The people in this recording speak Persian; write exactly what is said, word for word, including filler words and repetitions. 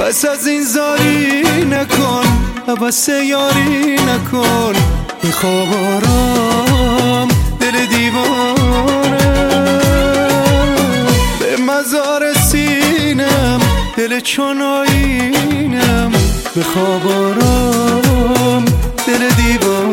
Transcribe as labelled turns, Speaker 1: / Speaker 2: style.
Speaker 1: پس از این زاری نکن، عباس یاری نکن. به خواب آرام دل دیوانه، به مزار سینم دل چون آینم. به خواب آرام دل دیوانه.